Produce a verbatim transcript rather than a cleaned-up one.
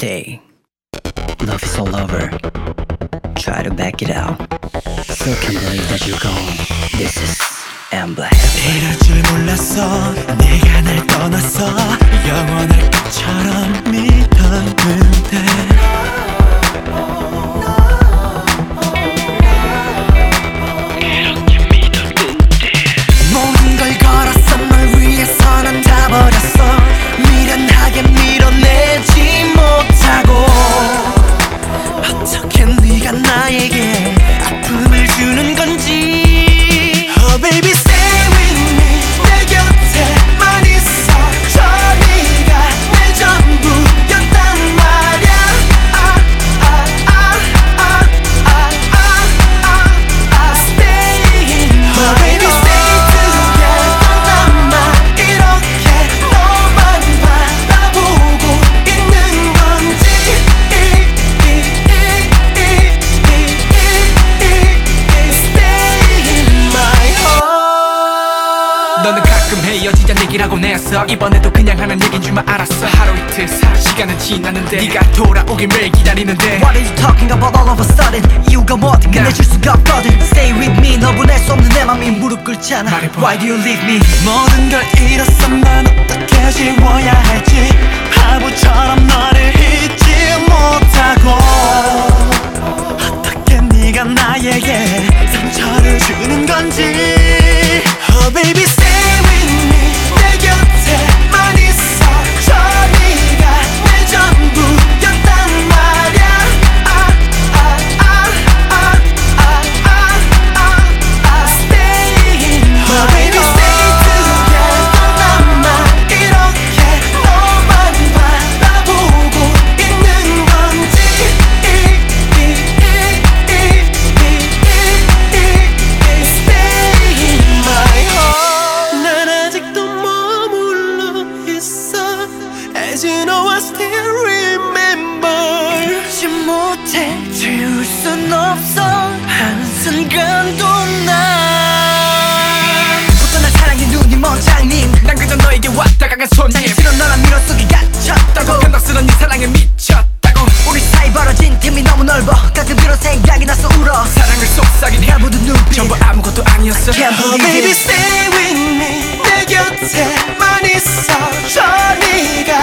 stay. Love is all over. Try to back it out. Still can't believe that you're gone. This is Emblem. 이럴 줄 몰랐어. 네가 날 떠났어. 영원할 것처럼 믿었는데 그렇게 믿었는데 모든 걸 걸었어. 널 위해서 난 다 버렸어. 미련하게 밀어내지 못하고 어떻게 네가 나에게 아픔을 주는 건지. Oh baby stay with me. 내 곁에만 있어. 저 네가 내 전부였단 말야. 아, 아, 아, 아, 아, 아, 아, stay in my Oh baby stay together. 나만 이렇게 너만 바라보고 있는 건지. 너는 가끔 헤어지자 얘기라고 했어. 이번에도 그냥 하는 얘긴 줄만 알았어. 하루 이틀 사 시간은 지났는데 네가 돌아오길 매일 기다리는데 What are you talking about all of a sudden? 이유가 뭐든 끝내줄 수가 없거든. Stay with me. 너 보낼 수 없는 내 맘이 무릎 꿇잖아. 말해봐. Why do you leave me? 모든 걸 잃었어. 난 어떻게 지워야 할지. 바보처럼 너를 잊지 못하고 어떻게 네가 나에게 상처를 주는 건지. Oh baby stay with me. 내 곁에만 있어. 저 네가 내 전부였단 말야. 아, 아, 아, 아, 아, 아, 아, 아, stay in my Oh baby stay together. 나만 이렇게 너만 바라보고 있는 건지. Stay in my heart. 난 아직도 머물러 있어. As you know I still remember. 잊지 못해. 지울 순 없어. 한순간도 난 보통 날 사랑해 눈이 먼 장님. 난 그저 너에게 왔다 가간 손님. 싫은 너란 미로 속에 갇혔다고. 변덕스런 네 사랑에 미쳤다고. 우리 사이 벌어진 틈이 너무 넓어. 가끔 그런 생각이 나서 울어. 사랑을 속삭인 나 묻은 눈빛 전부 아무것도 아니었어. can't Oh believe baby it. stay with me. 내 곁에만 있어. 저 네가